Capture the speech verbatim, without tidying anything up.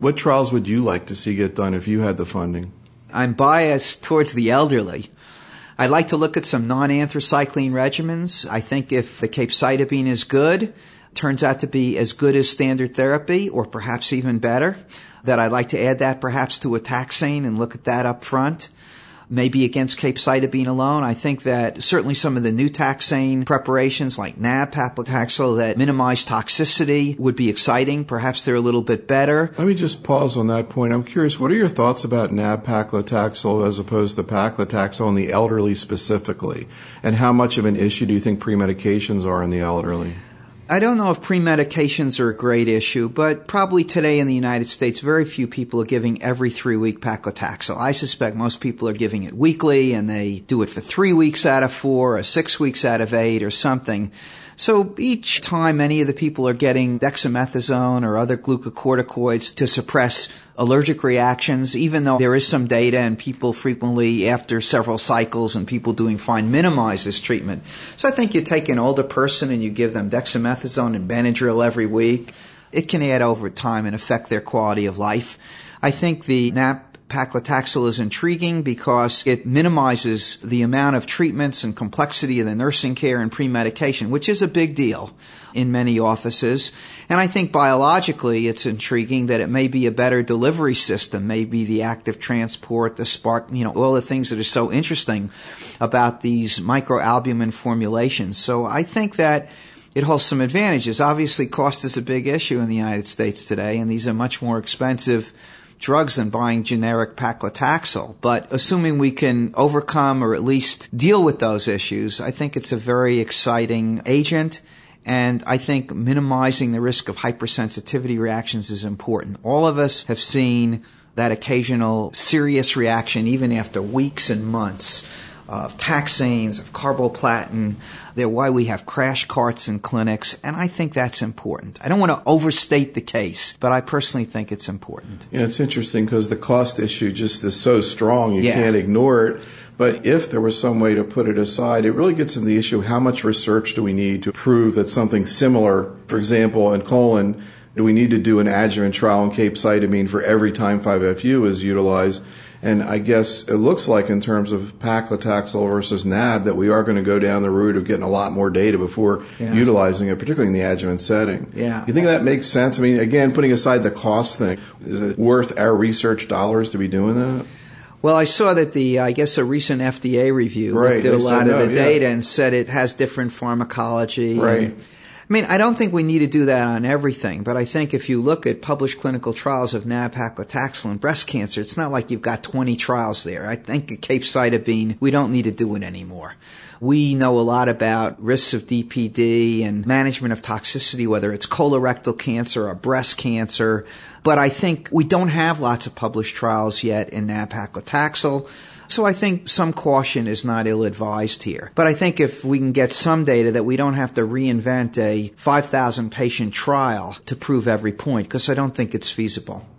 What trials would you like to see get done if you had the funding? I'm biased towards the elderly. I'd like to look at some non-anthracycline regimens. I think if the capecitabine is good, turns out to be as good as standard therapy or perhaps even better, that I'd like to add that perhaps to a taxane and look at that up front. Maybe against capecitabine alone. I think that certainly some of the new taxane preparations like nab-paclitaxel that minimize toxicity would be exciting. Perhaps they're a little bit better. Let me just pause on that point. I'm curious, what are your thoughts about nab-paclitaxel as opposed to paclitaxel in the elderly specifically? And how much of an issue do you think premedications are in the elderly? I don't know if premedications are a great issue, but probably today in the United States, very few people are giving every three-week paclitaxel. I suspect most people are giving it weekly, and they do it for three weeks out of four or six weeks out of eight or something. So each time any of the people are getting dexamethasone or other glucocorticoids to suppress allergic reactions, even though there is some data and people frequently, after several cycles and people doing fine, minimize this treatment. So I think you take an older person and you give them dexamethasone and Benadryl every week. It can add over time and affect their quality of life. I think the nab-paclitaxel is intriguing because it minimizes the amount of treatments and complexity of the nursing care and pre-medication, which is a big deal in many offices. And I think biologically it's intriguing that it may be a better delivery system, maybe the active transport, the spark, you know, all the things that are so interesting about these microalbumin formulations. So I think that it holds some advantages. Obviously, cost is a big issue in the United States today, and these are much more expensive drugs than buying generic paclitaxel. But assuming we can overcome or at least deal with those issues, I think it's a very exciting agent. And I think minimizing the risk of hypersensitivity reactions is important. All of us have seen that occasional serious reaction even after weeks and months of taxanes, of carboplatin. They're why we have crash carts in clinics, and I think that's important. I don't want to overstate the case, but I personally think it's important. Yeah, it's interesting because the cost issue just is so strong, you yeah. can't ignore it. But if there was some way to put it aside, it really gets into the issue, how much research do we need to prove that something similar, for example, in colon, do we need to do an adjuvant trial in capecitabine for every time five F U is utilized? And I guess it looks like in terms of paclitaxel versus nab that we are going to go down the route of getting a lot more data before yeah. utilizing it, particularly in the adjuvant setting. Yeah. You think that makes sense? I mean, again, putting aside the cost thing, is it worth our research dollars to be doing that? Well, I saw that the, I guess, a recent F D A review right. did a lot no, of the yeah. data and said it has different pharmacology. Right. And, I mean, I don't think we need to do that on everything, but I think if you look at published clinical trials of nab-paclitaxel in breast cancer, it's not like you've got twenty trials there. I think at capecitabine, we don't need to do it anymore. We know a lot about risks of D P D and management of toxicity, whether it's colorectal cancer or breast cancer, but I think we don't have lots of published trials yet in nab-paclitaxel. So I think some caution is not ill-advised here. But I think if we can get some data that we don't have to reinvent a five thousand patient trial to prove every point, because I don't think it's feasible.